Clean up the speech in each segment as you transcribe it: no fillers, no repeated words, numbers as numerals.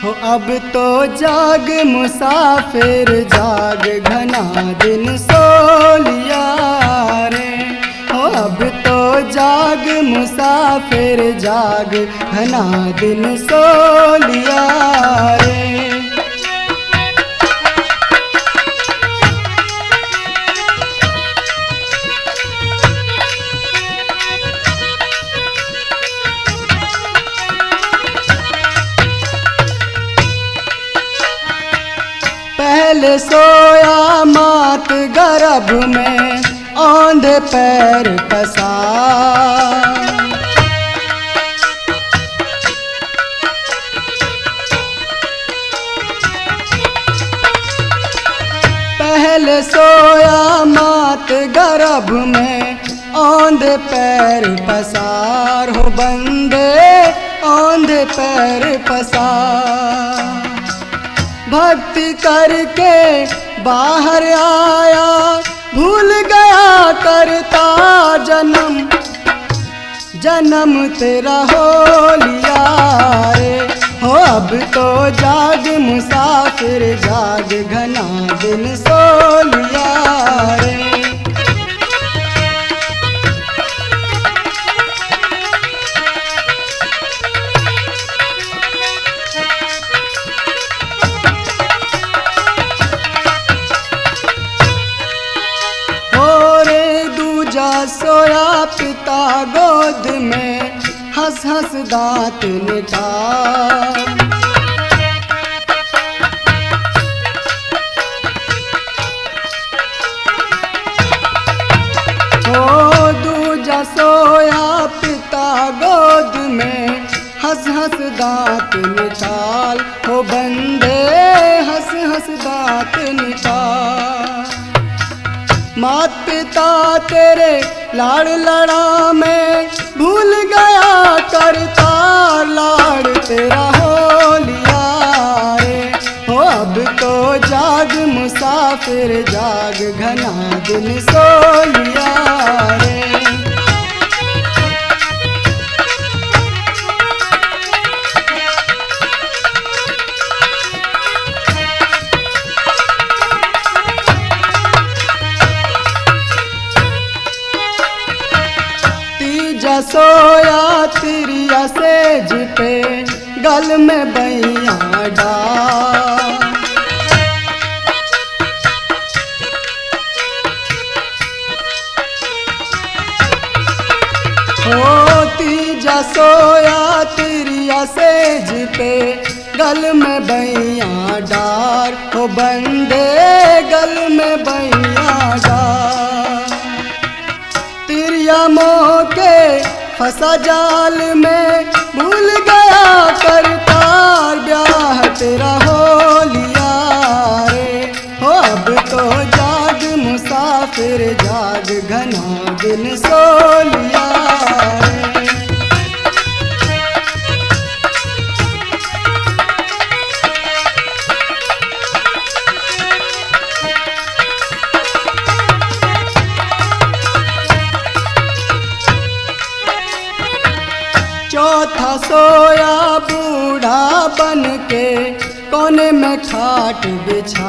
हो अब तो जाग मुसाफिर जाग घना दिन सो लिया रे। हो अब तो जाग मुसाफिर जाग घना दिन सो लिया रे। पहले सोया मात गर्भ में औंधे पैर पसार। पहले सोया मात गर्भ में औंधे पैर पसार। हो बंदे औंधे पैर पसार। भक्ति करके बाहर आया भूल गया करता जन्म। जन्म तेरा हो लिया रे। हो अब तो जाग मुसाफिर जाग घना दिन सो लिया रे। सोया पिता गोद में हंस हंस दांत निकाल। ओ दूजा सोया पिता गोद में हंस हंस दांत निकाल। हो बंदे हंस हंस दांत निकाल। मात पिता तेरे लाड़ लड़ा में भूल गया करतार। लाड़ तेरा हो लिया रे। हो अब तो जाग मुसाफिर जाग घना दिन सो लिया रे। सोया तिरिया सेज पे गल में बैया डाल। हो तीजा सोया तिरिया सेज पे गल में बैया डार। हो बंदे गल में बैया डार। तिरिया मोके फंसा जाल में भूल गया करतार। ब्याह तेरा हो लिया रे। हो अब तो जाग मुसाफिर जाग घना दिन सो लिया रे। 4था सोया बूढ़ा बन के कोने में खाट बिछा।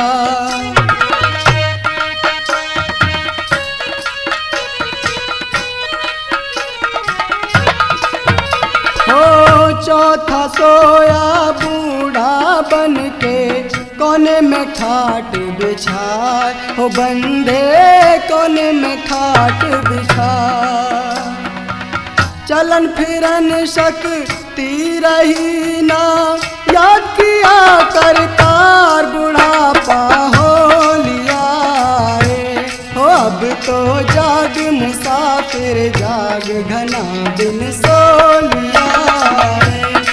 हो 4था सोया बूढ़ा बन के कोने में खाट बिछा। हो बंदे कोने में खाट बिछा। चलन फिरन शक्ति रही ना याद किया करतार। बुढ़ापा हो लिया रे। हो अब तो जाग मुसाफिर जाग घना दिन सो लिया रे।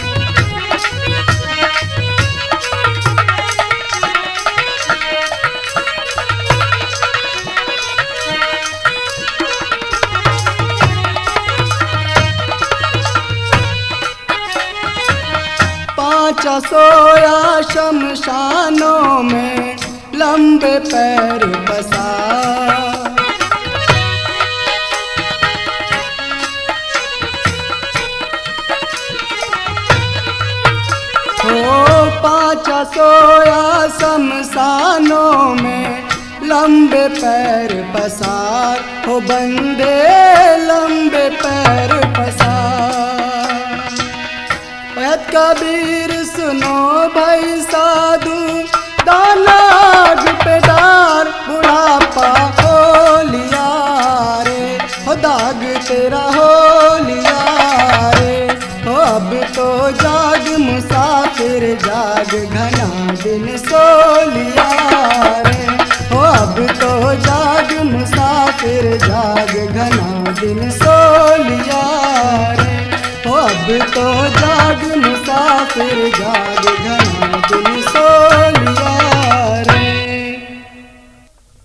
5 सोया शमशानों में लंबे पैर बसा। हो आचा सोया शमशानों में, लंबे पैर पसार हो बंदे, लंबे पैर पसार। पैत कबीर सुनो भाई साधु, दाना आग पे डार, बुढ़ापा हो लिया रे, हो दाग तेरा हो लिया रे। हो अब तो जाग मुसाफिर जाग, घना दिन सो लिया